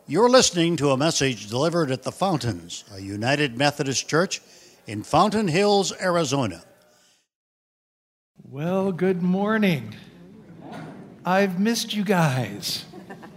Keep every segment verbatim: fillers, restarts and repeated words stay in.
You're listening to a message delivered at the Fountains, a United Methodist Church in Fountain Hills, Arizona. Well, good morning. I've missed you guys.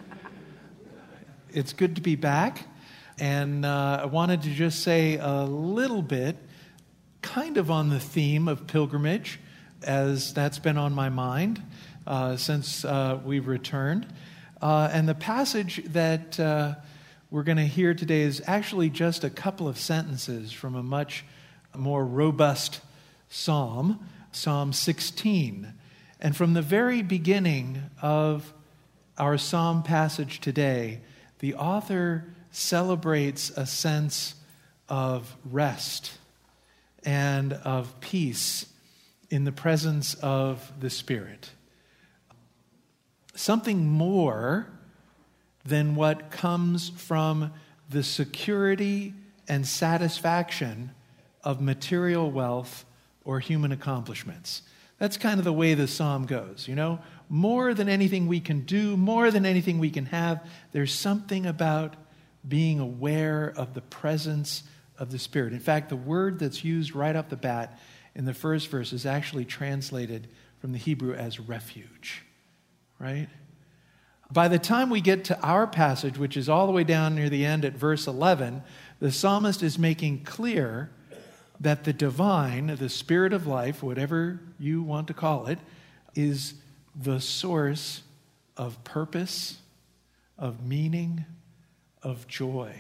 It's good to be back, and uh, I wanted to just say a little bit, kind of on the theme of pilgrimage, as that's been on my mind uh, since uh, we've returned. Uh, and the passage that uh, we're going to hear today is actually just a couple of sentences from a much more robust psalm, Psalm sixteen. And from the very beginning of our psalm passage today, the author celebrates a sense of rest and of peace in the presence of the Spirit. Something more than what comes from the security and satisfaction of material wealth or human accomplishments. That's kind of the way the psalm goes, you know? More than anything we can do, more than anything we can have, there's something about being aware of the presence of the Spirit. In fact, the word that's used right off the bat in the first verse is actually translated from the Hebrew as refuge. Right? By the time we get to our passage, which is all the way down near the end at verse eleven, the psalmist is making clear that the divine, the Spirit of life, whatever you want to call it, is the source of purpose, of meaning, of joy.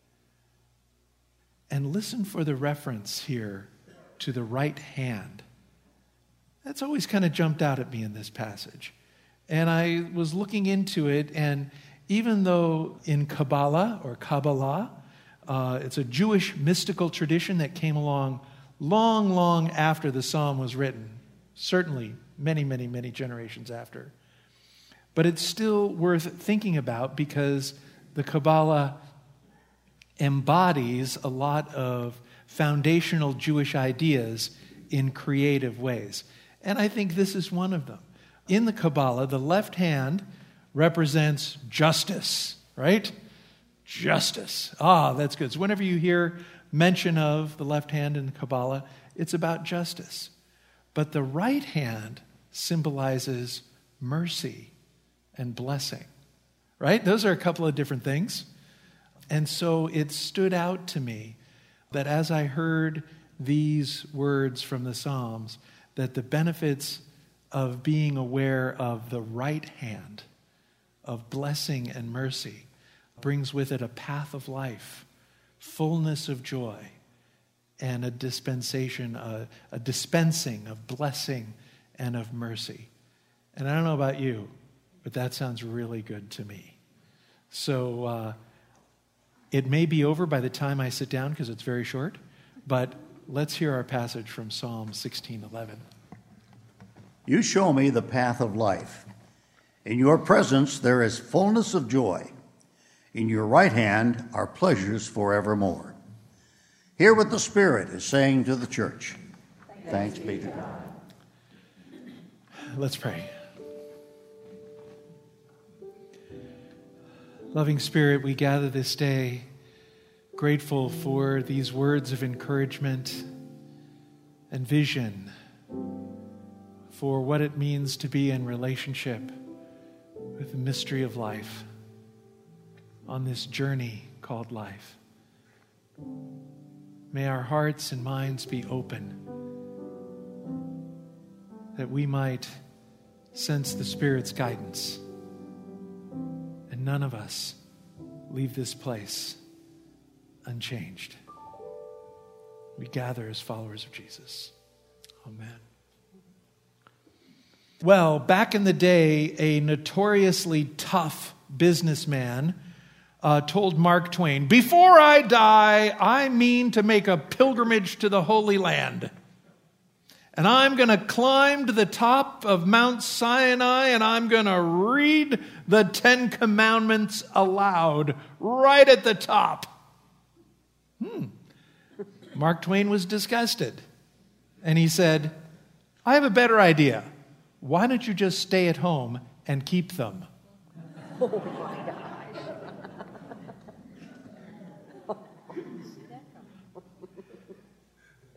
And listen for the reference here to the right hand. That's always kind of jumped out at me in this passage. And I was looking into it, and even though in Kabbalah or Kabbalah, uh, it's a Jewish mystical tradition that came along long, long after the psalm was written, certainly many, many, many generations after. But it's still worth thinking about because the Kabbalah embodies a lot of foundational Jewish ideas in creative ways. And I think this is one of them. In the Kabbalah, the left hand represents justice, right? Justice. Ah, that's good. So whenever you hear mention of the left hand in the Kabbalah, it's about justice. But the right hand symbolizes mercy and blessing, right? Those are a couple of different things. And so it stood out to me that as I heard these words from the Psalms, that the benefits of being aware of the right hand of blessing and mercy brings with it a path of life, fullness of joy, and a dispensation, a, a dispensing of blessing and of mercy. And I don't know about you, but that sounds really good to me. So uh, it may be over by the time I sit down because it's very short, but let's hear our passage from Psalm sixteen eleven. You show me the path of life. In your presence there is fullness of joy. In your right hand are pleasures forevermore. Hear what the Spirit is saying to the church. Thanks be to God. Let's pray. Loving Spirit, we gather this day grateful for these words of encouragement and vision for what it means to be in relationship with the mystery of life on this journey called life. May our hearts and minds be open that we might sense the Spirit's guidance and none of us leave this place unchanged. We gather as followers of Jesus. Amen. Well, back in the day, a notoriously tough businessman uh, told Mark Twain, "Before I die, I mean to make a pilgrimage to the Holy Land. And I'm going to climb to the top of Mount Sinai and I'm going to read the Ten Commandments aloud right at the top." Hmm. Mark Twain was disgusted. And he said, "I have a better idea. Why don't you just stay at home and keep them?" Oh my gosh.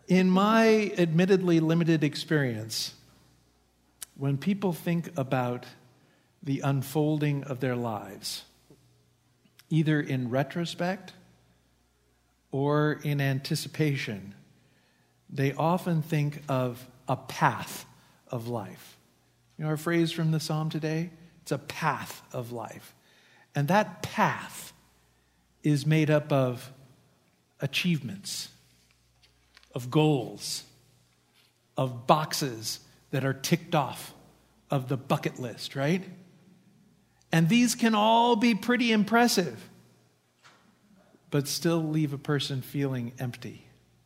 In my admittedly limited experience, when people think about the unfolding of their lives, either in retrospect or in anticipation, they often think of a path of life. You know our phrase from the psalm today? It's a path of life. And that path is made up of achievements, of goals, of boxes that are ticked off of the bucket list, right? And these can all be pretty impressive, but still leave a person feeling empty.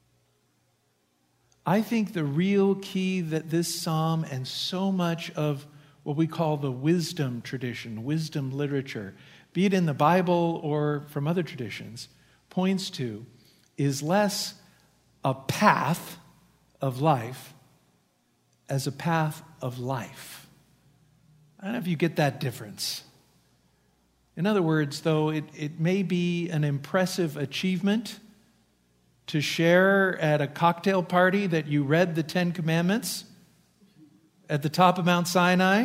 I think the real key that this psalm and so much of what we call the wisdom tradition, wisdom literature, be it in the Bible or from other traditions, points to is less a path of life as a path of life. I don't know if you get that difference. In other words, though, it, it may be an impressive achievement to share at a cocktail party that you read the Ten Commandments at the top of Mount Sinai,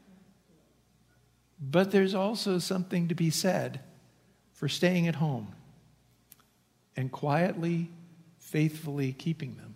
but there's also something to be said for staying at home and quietly, faithfully keeping them.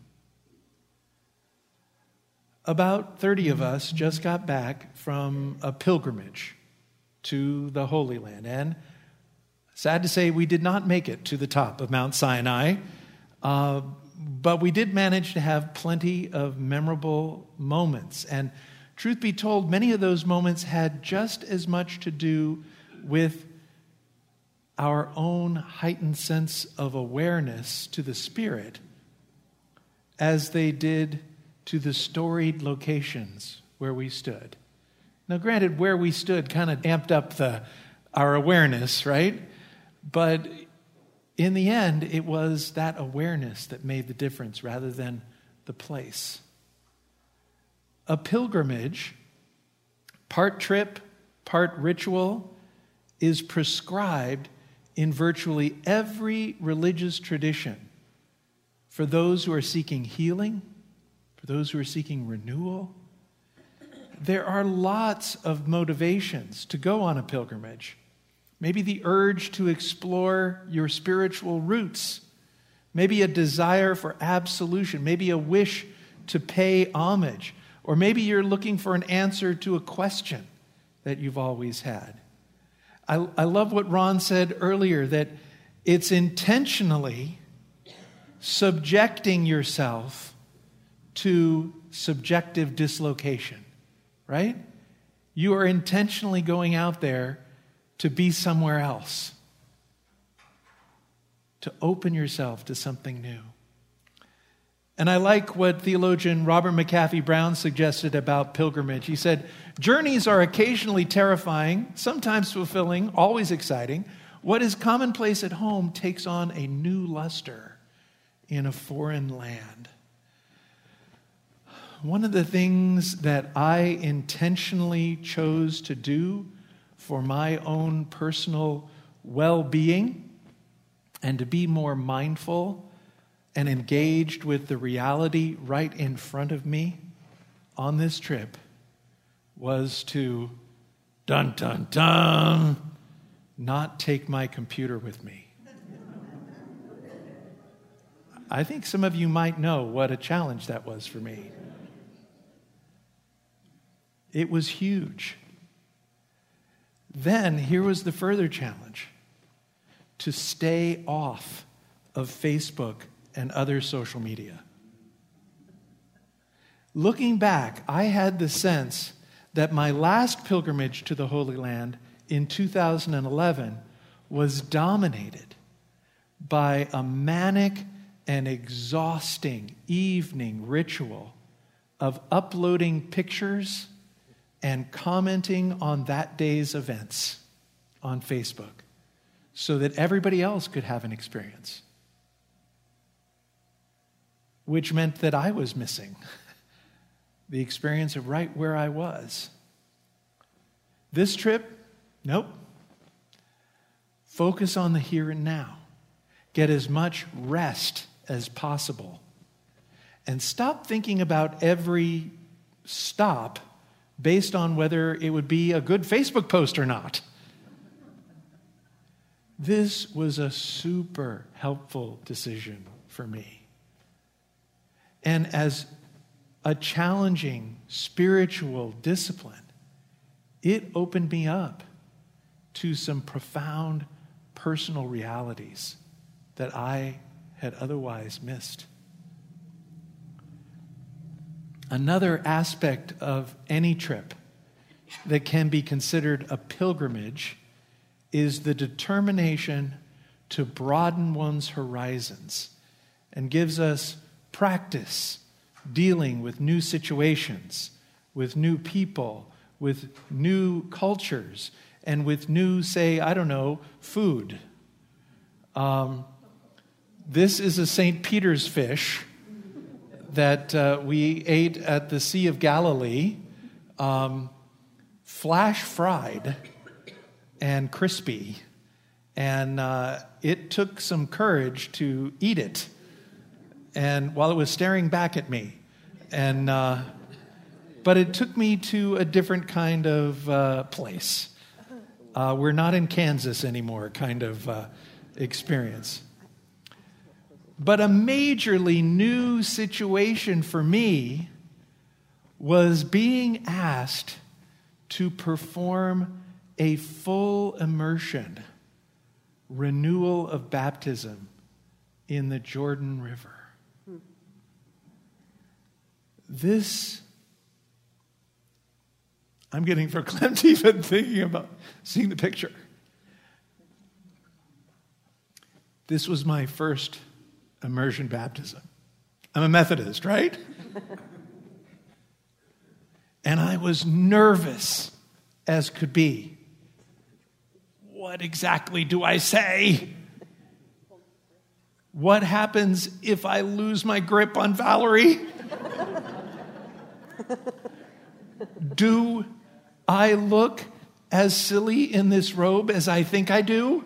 About thirty of us just got back from a pilgrimage to the Holy Land, and sad to say, we did not make it to the top of Mount Sinai, uh, but we did manage to have plenty of memorable moments. And truth be told, many of those moments had just as much to do with our own heightened sense of awareness to the Spirit as they did to the storied locations where we stood. Now, granted, where we stood kind of amped up the our awareness, right? But in the end, it was that awareness that made the difference rather than the place. A pilgrimage, part trip, part ritual, is prescribed in virtually every religious tradition for those who are seeking healing, for those who are seeking renewal. There are lots of motivations to go on a pilgrimage. Maybe the urge to explore your spiritual roots. Maybe a desire for absolution. Maybe a wish to pay homage. Or maybe you're looking for an answer to a question that you've always had. I, I love what Ron said earlier, that it's intentionally subjecting yourself to subjective dislocation, right? You are intentionally going out there to be somewhere else, to open yourself to something new. And I like what theologian Robert McAfee Brown suggested about pilgrimage. He said, journeys are occasionally terrifying, sometimes fulfilling, always exciting. What is commonplace at home takes on a new luster in a foreign land. One of the things that I intentionally chose to do for my own personal well-being and to be more mindful and engaged with the reality right in front of me on this trip was to, dun, dun, dun, not take my computer with me. I think some of you might know what a challenge that was for me. It was huge. Then, here was the further challenge: to stay off of Facebook and other social media. Looking back, I had the sense that my last pilgrimage to the Holy Land in two thousand eleven was dominated by a manic and exhausting evening ritual of uploading pictures and commenting on that day's events on Facebook so that everybody else could have an experience, which meant that I was missing the experience of right where I was. This trip, nope. Focus on the here and now. Get as much rest as possible. and stop thinking about every stop based on whether it would be a good Facebook post or not. This was a super helpful decision for me. And as a challenging spiritual discipline, it opened me up to some profound personal realities that I had otherwise missed. Another aspect of any trip that can be considered a pilgrimage is the determination to broaden one's horizons and gives us practice dealing with new situations, with new people, with new cultures, and with new, say, I don't know, food. Um, this is a Saint Peter's fish that uh, we ate at the Sea of Galilee, um, flash fried and crispy. And uh, it took some courage to eat it. And while it was staring back at me. And uh, but it took me to a different kind of uh, place. Uh, we're not in Kansas anymore kind of uh, experience. But a majorly new situation for me was being asked to perform a full immersion, renewal of baptism in the Jordan River. This, I'm getting verklempt even thinking about seeing the picture. This was my first immersion baptism. I'm a Methodist, right? And I was nervous as could be. What exactly do I say? What happens if I lose my grip on Valerie? Do I look as silly in this robe as I think I do?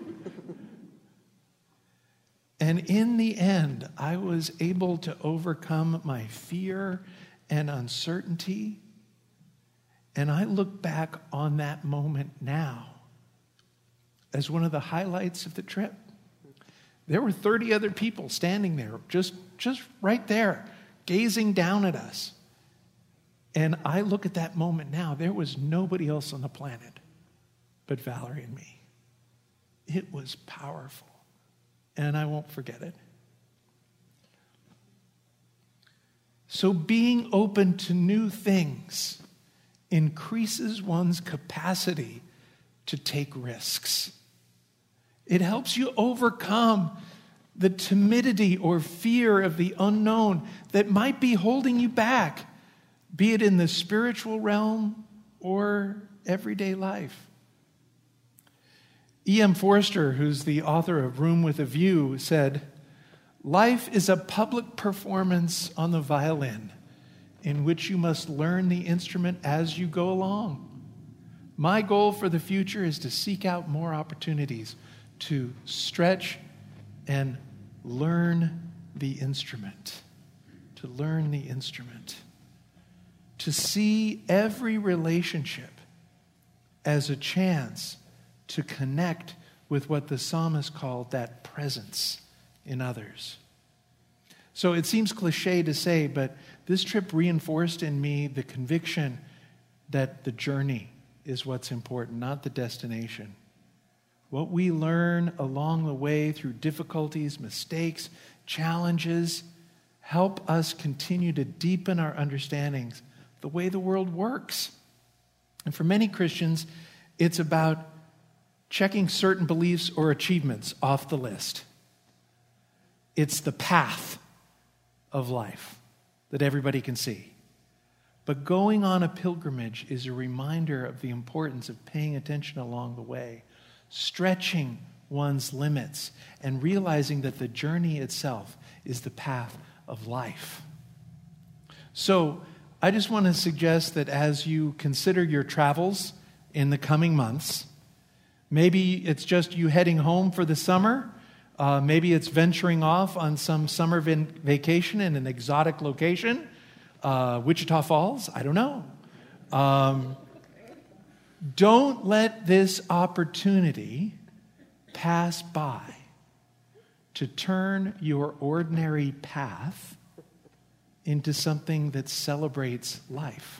And in the end, I was able to overcome my fear and uncertainty. And I look back on that moment now as one of the highlights of the trip. There were thirty other people standing there, just, just right there, gazing down at us. And I look at that moment now, there was nobody else on the planet but Valerie and me. It was powerful, and I won't forget it. So being open to new things increases one's capacity to take risks. It helps you overcome the timidity or fear of the unknown that might be holding you back, be it in the spiritual realm or everyday life. E M Forster, who's the author of Room with a View, said, "Life is a public performance on the violin in which you must learn the instrument as you go along. My goal for the future is to seek out more opportunities to stretch and learn the instrument, to learn the instrument, to see every relationship as a chance to connect with what the psalmist called that presence in others." So it seems cliche to say, but this trip reinforced in me the conviction that the journey is what's important, not the destination. What we learn along the way through difficulties, mistakes, challenges, help us continue to deepen our understandings of the way the world works. And for many Christians, it's about checking certain beliefs or achievements off the list. It's the path of life that everybody can see. But going on a pilgrimage is a reminder of the importance of paying attention along the way, stretching one's limits, and realizing that the journey itself is the path of life. So I just want to suggest that as you consider your travels in the coming months, maybe it's just you heading home for the summer, Uh, maybe it's venturing off on some summer vin- vacation in an exotic location. Uh, Wichita Falls, I don't know. Um, don't let this opportunity pass by to turn your ordinary path into something that celebrates life.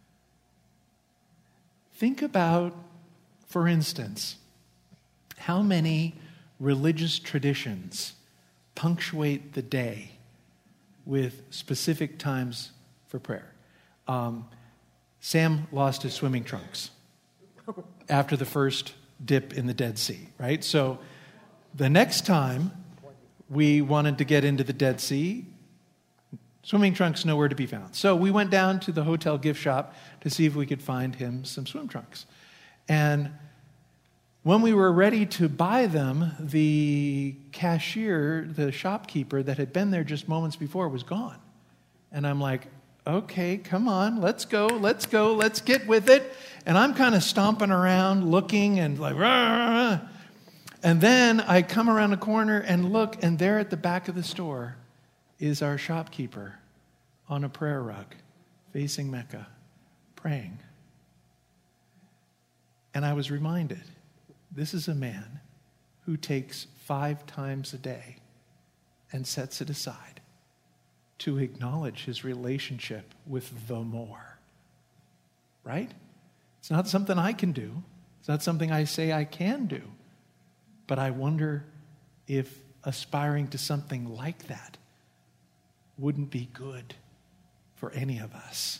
Think about, for instance, how many religious traditions punctuate the day with specific times for prayer. Um, Sam lost his swimming trunks after the first dip in the Dead Sea, right? So the next time we wanted to get into the Dead Sea, swimming trunks nowhere to be found. So we went down to the hotel gift shop to see if we could find him some swim trunks. And when we were ready to buy them, the cashier, the shopkeeper that had been there just moments before was gone. And I'm like, okay, come on, let's go, let's go, let's get with it. And I'm kind of stomping around looking and like, rah, rah, rah. And then I come around the corner and look, and there at the back of the store is our shopkeeper on a prayer rug facing Mecca, praying. And I was reminded, this is a man who takes five times a day and sets it aside to acknowledge his relationship with the more. Right? It's not something I can do. It's not something I say I can do. But I wonder if aspiring to something like that wouldn't be good for any of us.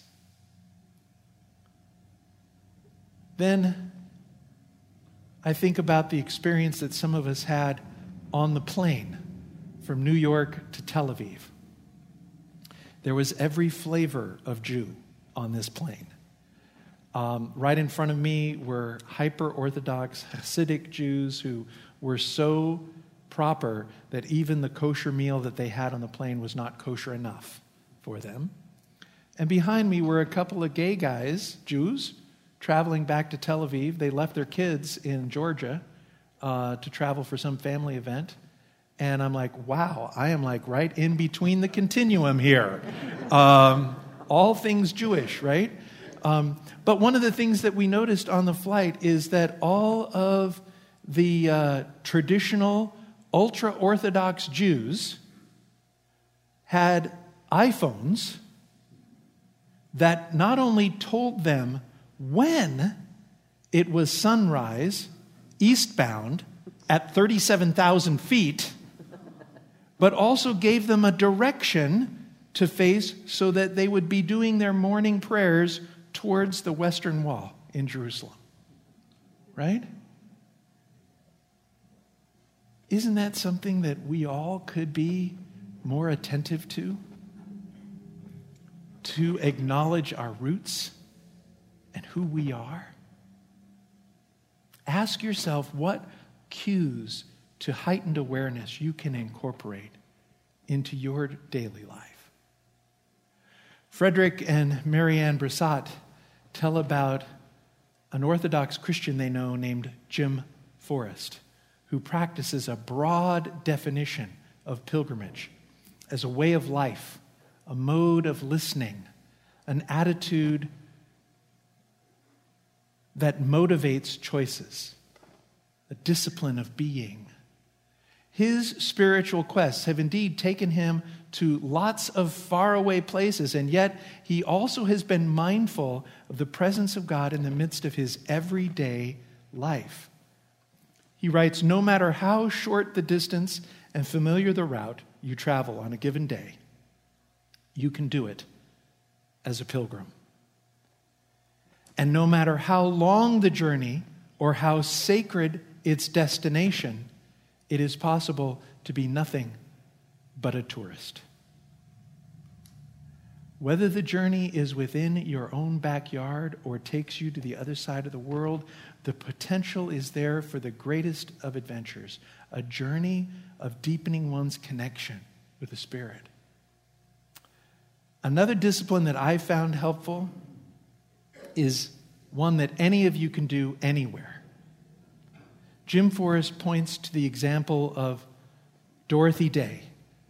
Then I think about the experience that some of us had on the plane from New York to Tel Aviv. There was every flavor of Jew on this plane. Um, right in front of me were hyper-Orthodox Hasidic Jews who were so proper that even the kosher meal that they had on the plane was not kosher enough for them. And behind me were a couple of gay guys, Jews, traveling back to Tel Aviv. They left their kids in Georgia uh, to travel for some family event. And I'm like, wow, I am like right in between the continuum here. Um, all things Jewish, right? Um, but one of the things that we noticed on the flight is that all of the uh, traditional ultra-Orthodox Jews had iPhones that not only told them when it was sunrise, eastbound, at thirty-seven thousand feet, but also gave them a direction to face so that they would be doing their morning prayers towards the Western Wall in Jerusalem. Right? Isn't that something that we all could be more attentive to? To acknowledge our roots and who we are? Ask yourself what cues to heightened awareness you can incorporate into your daily life. Frederick and Marianne Brissot tell about an Orthodox Christian they know named Jim Forrest, who practices a broad definition of pilgrimage as a way of life, a mode of listening, an attitude that motivates choices, a discipline of being. His spiritual quests have indeed taken him to lots of faraway places, and yet he also has been mindful of the presence of God in the midst of his everyday life. He writes, no matter how short the distance and familiar the route you travel on a given day, you can do it as a pilgrim. And no matter how long the journey or how sacred its destination, it is possible to be nothing but a tourist. Whether the journey is within your own backyard or takes you to the other side of the world, the potential is there for the greatest of adventures, a journey of deepening one's connection with the Spirit. Another discipline that I found helpful is one that any of you can do anywhere. Jim Forrest points to the example of Dorothy Day,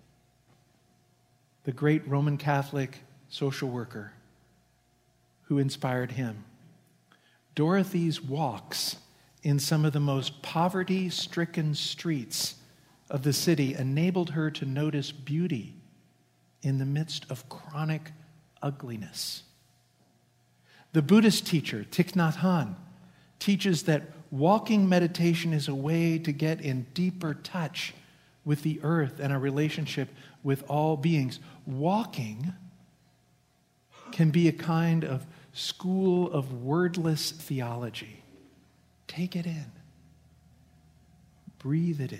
the great Roman Catholic social worker who inspired him. Dorothy's walks in some of the most poverty-stricken streets of the city enabled her to notice beauty in the midst of chronic ugliness. The Buddhist teacher, Thich Nhat Hanh, teaches that walking meditation is a way to get in deeper touch with the earth and our relationship with all beings. Walking can be a kind of school of wordless theology. Take it in. Breathe it in.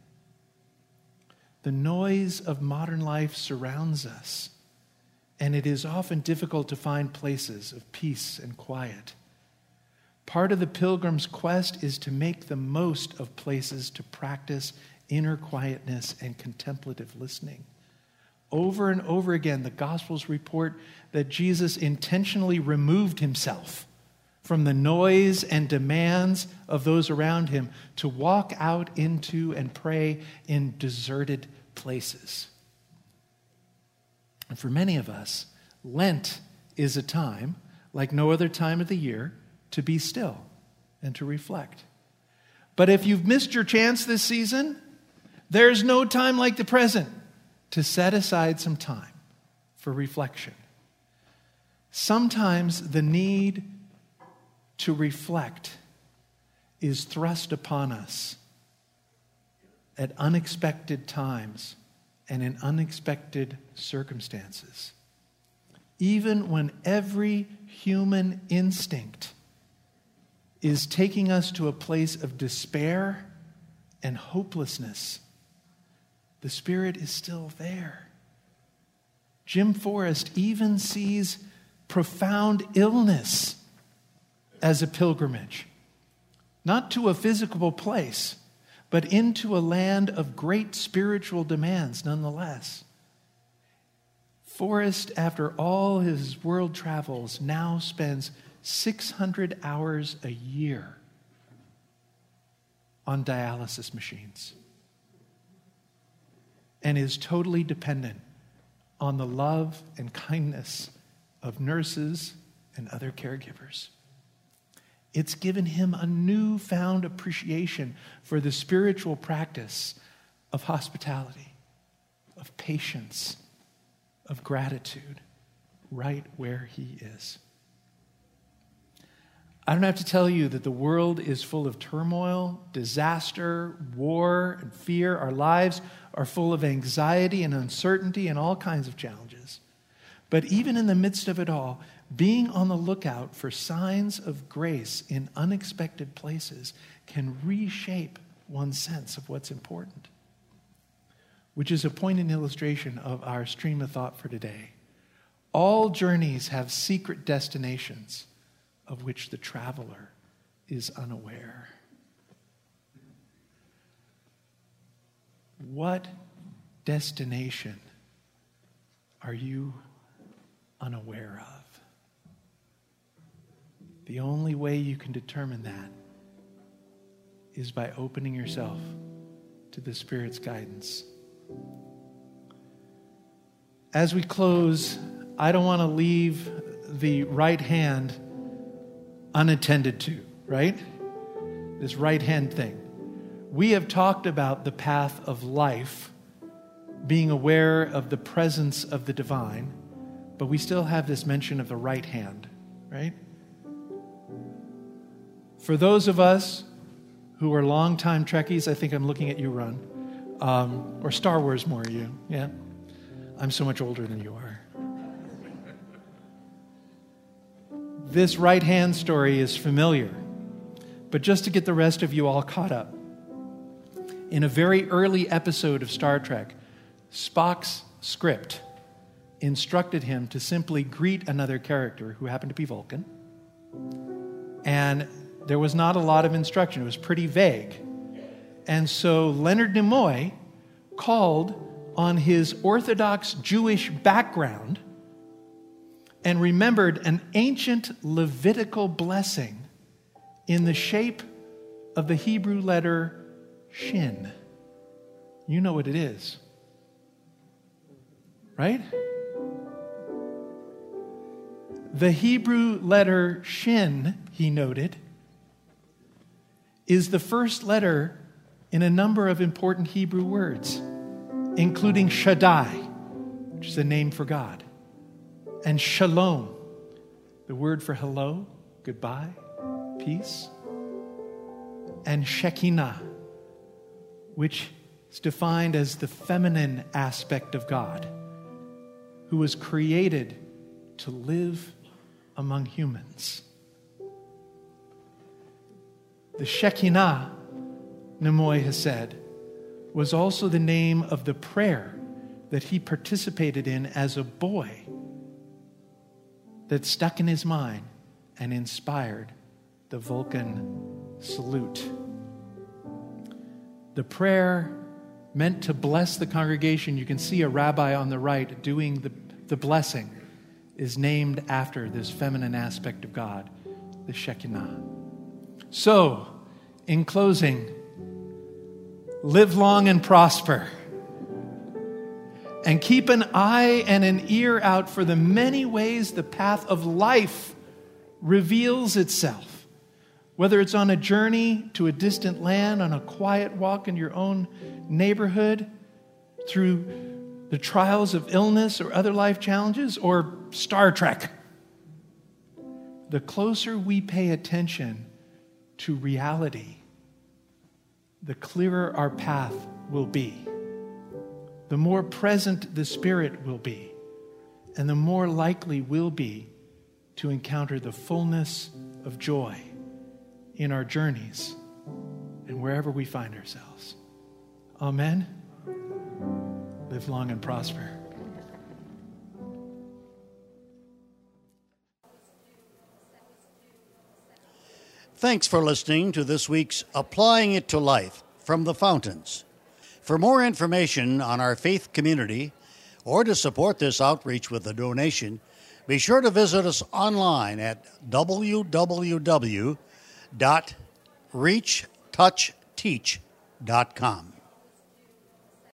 The noise of modern life surrounds us, and it is often difficult to find places of peace and quiet. Part of the pilgrim's quest is to make the most of places to practice inner quietness and contemplative listening. Over and over again, the Gospels report that Jesus intentionally removed himself from the noise and demands of those around him to walk out into and pray in deserted places. And for many of us, Lent is a time, like no other time of the year, to be still and to reflect. But if you've missed your chance this season, there's no time like the present to set aside some time for reflection. Sometimes the need to reflect is thrust upon us at unexpected times and in unexpected circumstances. Even when every human instinct is taking us to a place of despair and hopelessness, the Spirit is still there. Jim Forrest even sees profound illness as a pilgrimage, not to a physical place, but into a land of great spiritual demands nonetheless. Forrest, after all his world travels, now spends six hundred hours a year on dialysis machines and is totally dependent on the love and kindness of nurses and other caregivers. It's given him a newfound appreciation for the spiritual practice of hospitality, of patience, of gratitude, right where he is. I don't have to tell you that the world is full of turmoil, disaster, war, and fear. Our lives are full of anxiety and uncertainty and all kinds of challenges. But even in the midst of it all, being on the lookout for signs of grace in unexpected places can reshape one's sense of what's important, which is a poignant illustration of our stream of thought for today. All journeys have secret destinations of which the traveler is unaware. What destination are you unaware of? The only way you can determine that is by opening yourself to the Spirit's guidance. As we close, I don't want to leave the right hand unattended to, right? This right hand thing. We have talked about the path of life, being aware of the presence of the divine, but we still have this mention of the right hand, right? For those of us who are longtime Trekkies, I think I'm looking at you, Ron, um, or Star Wars more, you, yeah? I'm so much older than you are. This right-hand story is familiar, but just to get the rest of you all caught up, in a very early episode of Star Trek, Spock's script instructed him to simply greet another character who happened to be Vulcan, and there was not a lot of instruction. It was pretty vague. And so Leonard Nimoy called on his Orthodox Jewish background and remembered an ancient Levitical blessing in the shape of the Hebrew letter Shin. You know what it is, right? The Hebrew letter Shin, he noted, is the first letter in a number of important Hebrew words, including Shaddai, which is a name for God, and Shalom, the word for hello, goodbye, peace, and Shekinah, which is defined as the feminine aspect of God, who was created to live among humans. The Shekinah, Nimoy has said, was also the name of the prayer that he participated in as a boy that stuck in his mind and inspired the Vulcan salute. The prayer meant to bless the congregation. You can see a rabbi on the right doing the, the blessing is named after this feminine aspect of God, the Shekinah. So, in closing, live long and prosper. And keep an eye and an ear out for the many ways the path of life reveals itself. Whether it's on a journey to a distant land, on a quiet walk in your own neighborhood, through the trials of illness or other life challenges, or Star Trek. The closer we pay attention to reality, the clearer our path will be. The more present the Spirit will be, and the more likely we'll be to encounter the fullness of joy in our journeys and wherever we find ourselves. Amen. Live long and prosper. Thanks for listening to this week's Applying It to Life from the Fountains. For more information on our faith community or to support this outreach with a donation, be sure to visit us online at w w w dot reach touch teach dot com.